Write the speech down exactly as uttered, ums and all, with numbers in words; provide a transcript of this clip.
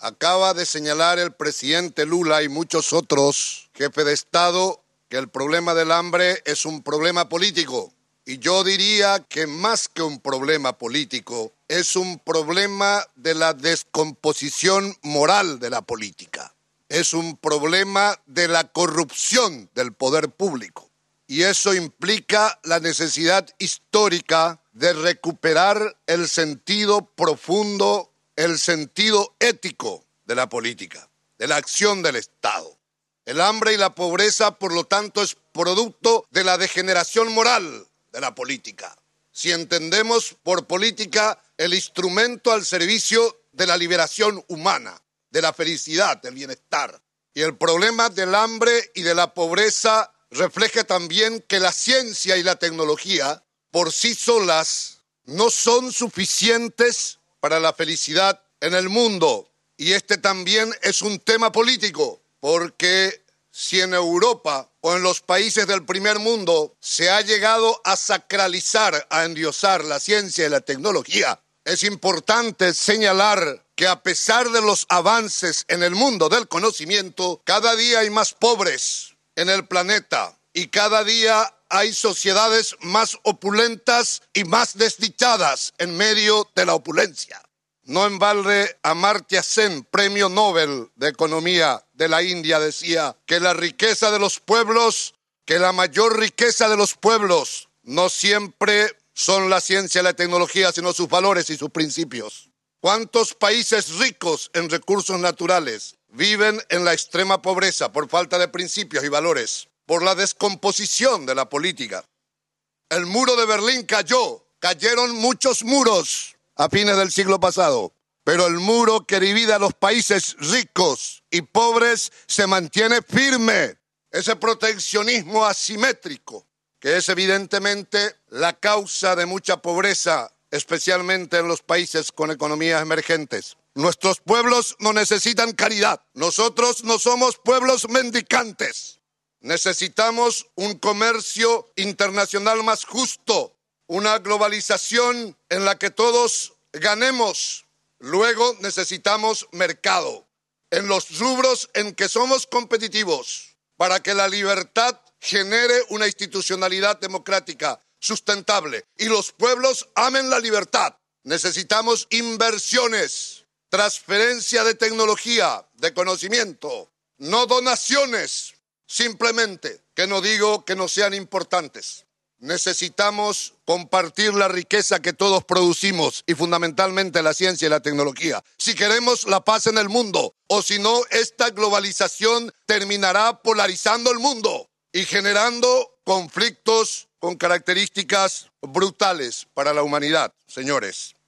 Acaba de señalar el presidente Lula y muchos otros jefes de Estado que el problema del hambre es un problema político. Y yo diría que más que un problema político, es un problema de la descomposición moral de la política. Es un problema de la corrupción del poder público. Y eso implica la necesidad histórica de recuperar el sentido profundo, el sentido ético de la política, de la acción del Estado. El hambre y la pobreza, por lo tanto, es producto de la degeneración moral de la política. Si entendemos por política el instrumento al servicio de la liberación humana, de la felicidad, del bienestar. Y el problema del hambre y de la pobreza refleja también que la ciencia y la tecnología por sí solas no son suficientes para la felicidad en el mundo. Y este también es un tema político, porque si en Europa o en los países del primer mundo se ha llegado a sacralizar, a endiosar la ciencia y la tecnología, es importante señalar que a pesar de los avances en el mundo del conocimiento, cada día hay más pobres en el planeta y cada día hay sociedades más opulentas y más desdichadas en medio de la opulencia. No en balde Amartya Sen, premio Nobel de Economía de la India, decía que la riqueza de los pueblos, que la mayor riqueza de los pueblos no siempre son la ciencia y la tecnología, sino sus valores y sus principios. ¿Cuántos países ricos en recursos naturales viven en la extrema pobreza por falta de principios y valores, por la descomposición de la política? El muro de Berlín cayó, cayeron muchos muros a fines del siglo pasado, pero el muro que divide a los países ricos y pobres se mantiene firme. Ese proteccionismo asimétrico, que es evidentemente la causa de mucha pobreza, especialmente en los países con economías emergentes. Nuestros pueblos no necesitan caridad. Nosotros no somos pueblos mendicantes. Necesitamos un comercio internacional más justo, una globalización en la que todos ganemos. Luego necesitamos mercado en los rubros en que somos competitivos para que la libertad genere una institucionalidad democrática sustentable y los pueblos amen la libertad. Necesitamos inversiones, transferencia de tecnología, de conocimiento, no donaciones, simplemente, que no digo que no sean importantes. Necesitamos compartir la riqueza que todos producimos y fundamentalmente la ciencia y la tecnología. Si queremos la paz en el mundo, o si no, esta globalización terminará polarizando el mundo y generando conflictos con características brutales para la humanidad, señores.